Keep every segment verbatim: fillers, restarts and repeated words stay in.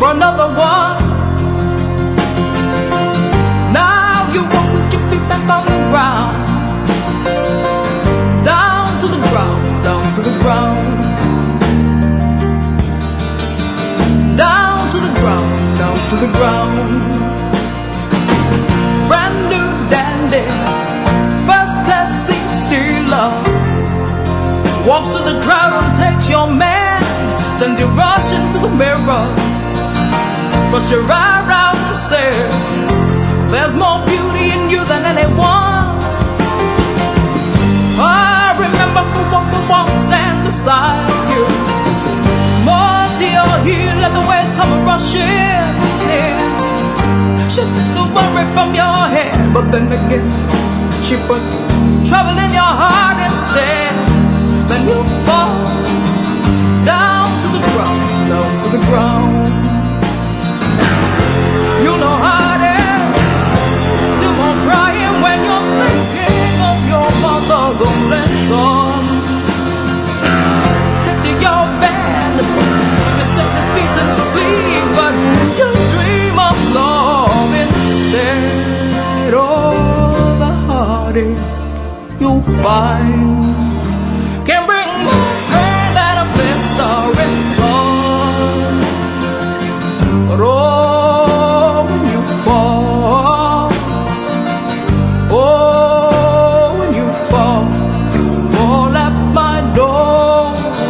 for another one. Now you walk with your feet back on the ground, down to the ground, down to the ground, down to the ground, down to the ground. Brand new dandy, first class seat stealer, walks through the crowd and takes your man, sends you rushing to the mirror, brush your eyebrows and say, there's more beauty in you than anyone. I remember who walked the walks and beside you, more to your heel, let the waves come rushing in. She took the worry from your head, but then again she put trouble in your heart instead. Then you fall down to the ground, down to the ground. You know how it is, still more crying when you're thinking of your mother's only son. Take to your bed, you set this peace and sleep, but you dream of love instead. Oh, the heartache you'll find can bring more pain than a blistering sun. But oh, when you fall, oh, when you fall, you fall at my door.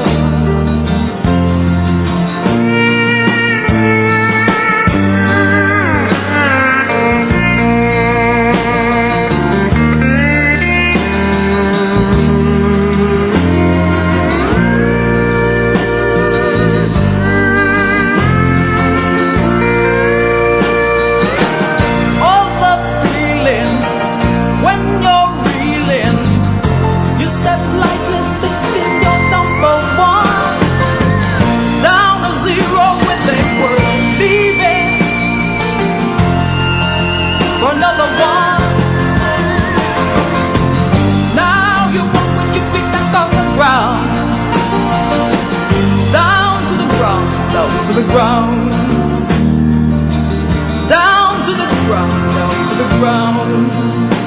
To the ground, down to the ground, down to the ground.